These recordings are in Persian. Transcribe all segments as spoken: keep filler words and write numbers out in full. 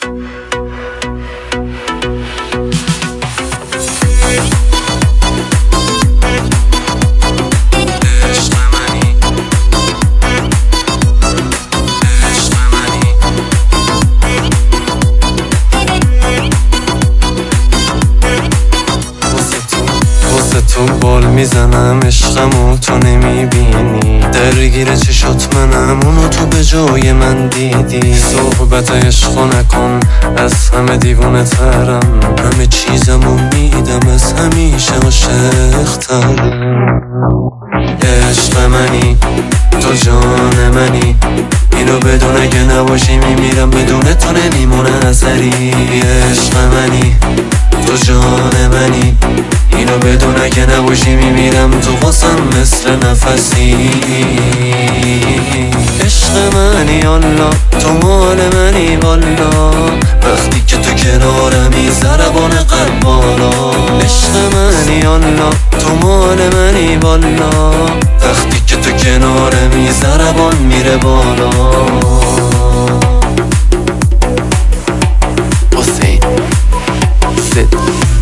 تو بال میزنم عشقمو تو نمیبینی، درگیر چشات منم اونو تو به جای من دیدی. صحبت عشقو نکن، از همه دیوونه ترم، همه چیزمو میدم، از همیشه عاشق ترم. عشق منی تو جان منی، اینو بدون اگه نباشی میمیرم، بدون تو نمیمونه اثری. عشق منی تو جان منی، اینو بدون اگه نباشی میمیرم، تو واسم مثل نفسی. عشق منی الله، تو مال منی والا، وقتی که تو کنارمی ضربان قلب بالا. عشق منی الله، تو مال منی والا، وقتی که تو کنارمی ضربان میره بالا. حسین زد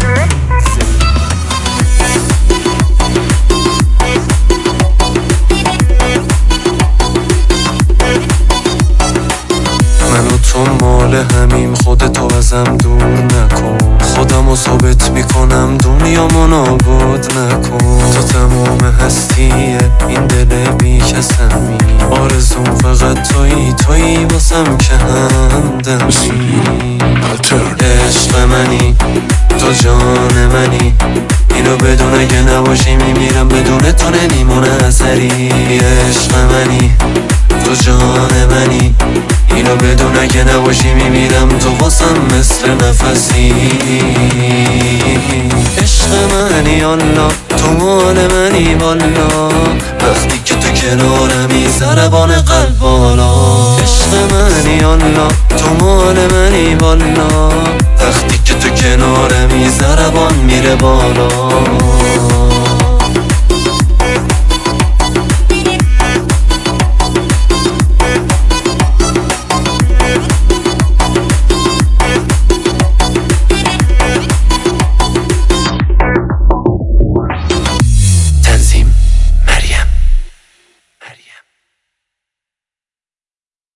تو مال همیم، خودتو ازم دور نکن، خودمو ثابت میکنم دنیامو نابود نکن. تو تمام هستیه این دل بی کسمی، آرزوم فقط تویی، تویی واسم که همدمی. عشق منی تو جان منی، اینو بدون اگه نباشی میمیرم، بدون تو نمیمونه اثری. عشق منی تو جان منی، اینو بدون اگه نباشی میمیرم، تو واسم مثل نفسی. عشق منی الله، تو مال منی والا، وقتی که تو کنارمی ضربان قلب بالا. عشق منی الله، تو مال منی والا، وقتی که تو کنارمی ضربان میره بالا.